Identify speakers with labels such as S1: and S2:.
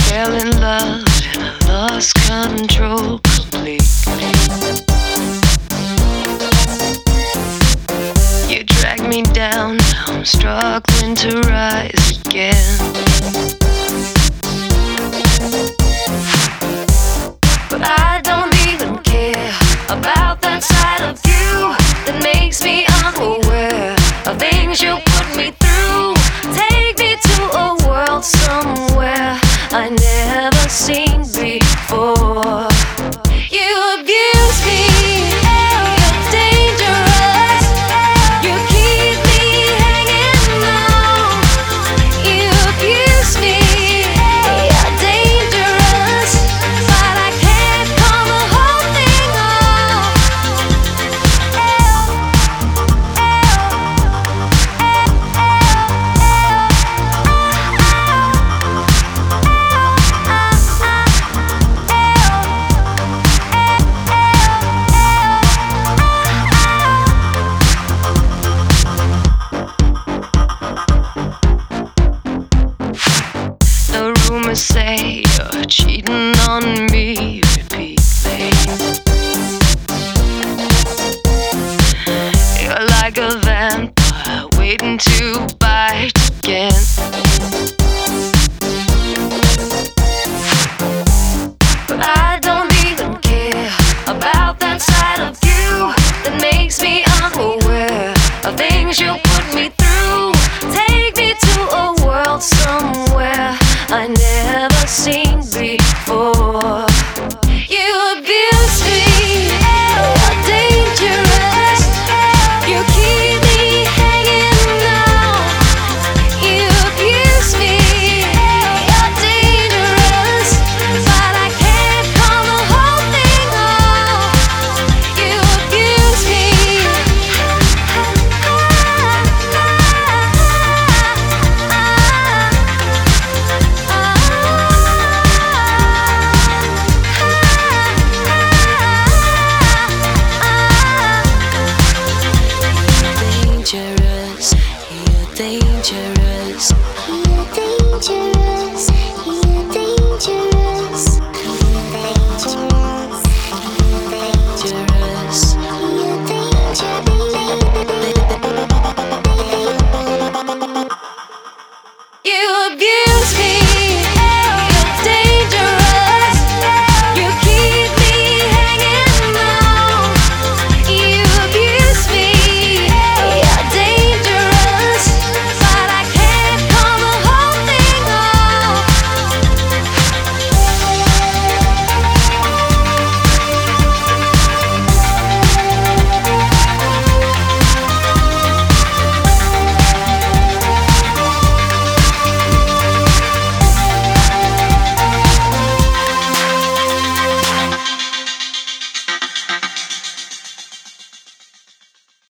S1: fell in love and I lost control completely. You dragged me down, now I'm struggling to rise again. But I don't even care about that side of you that makes me unaware of things you put me through. Take me to a world somewhere I never seen before. You abuse me, you're dangerous. You keep me hanging on. You abuse me, you're dangerous, but I can't call the whole thing off. The rumors say you're cheating on me repeatedly. You're like a vampire waiting to bite again. But I don't even care about that side of you that makes me unaware of things you